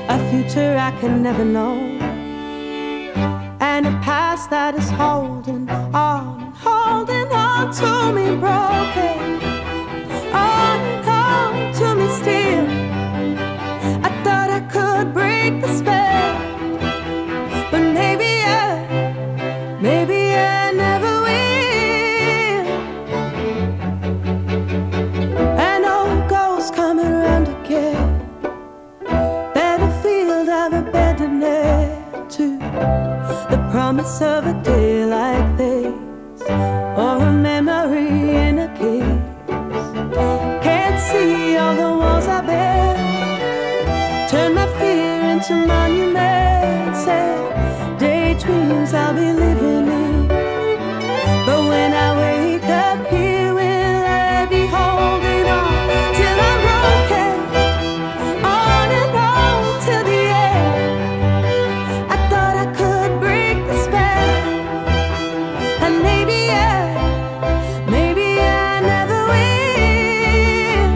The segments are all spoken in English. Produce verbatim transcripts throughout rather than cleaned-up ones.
a future I can never know, and a past that is holding on and holding on to me broken, on and on to me still. I thought I could break the spell, but maybe I, maybe I never will. An old ghost coming around again, battlefield I've abandoned it to. The promise of a day like this, or a memory in a case. Can't see all the walls I built, turn my fear into monuments, and daydreams I'll be living in. But when I wake up here, will I be holding on till I'm broken, on and on till the end? I thought I could break the spell, and maybe I, maybe I never will.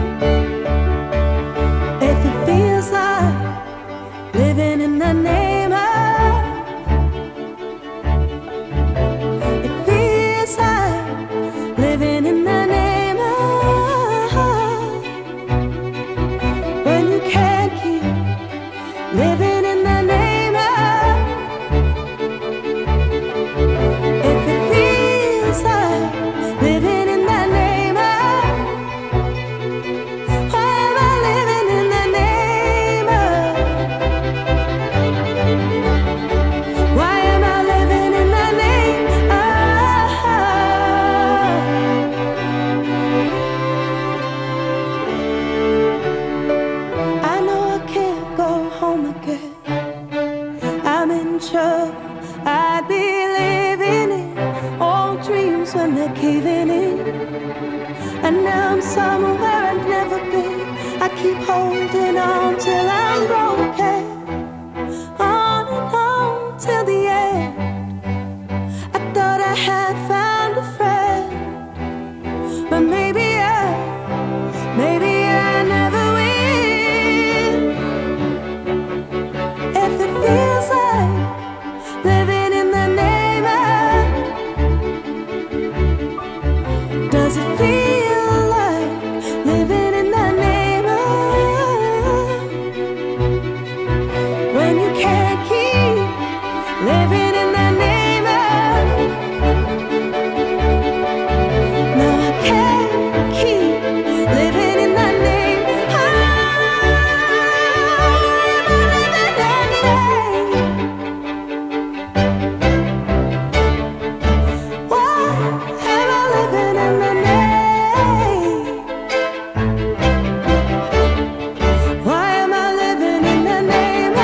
If it feels like living in the name of, it feels like living in the name of, when you can't keep living in the name of. If it feels like living in the name of, why am I living in the name of? Why am I living in the name of? I know I can't go home again. I'm in trouble. I'd be living in old dreams when they're caving in, and now I'm somewhere I've never been. I keep holding on till I'm broken, on and on till the end. I thought I had found a friend, but maybe I, maybe I never will. If it feels like living in the name of, does it feel like living in the name of, when you can't keep living in the name of? No, I can't keep living in the name of. Why am I living in the name? Why am I living in the name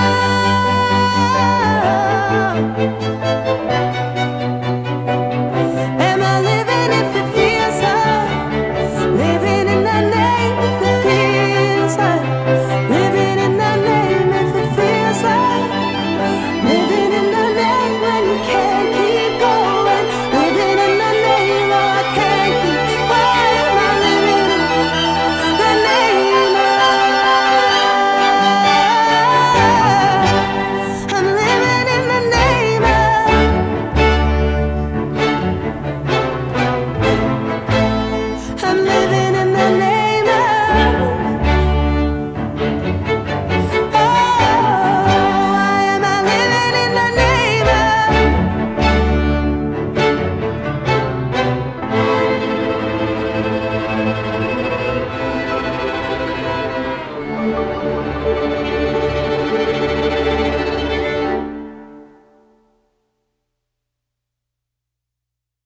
of? Am I living if it feels like living in the name? If it feels like living in the name, if it feels like living in the name, when you can't keep going, living in the name, oh I can't keep. Why am I living in the name of? I'm living in the name of. I'm living in the name of. Oh, why am I living in the name of?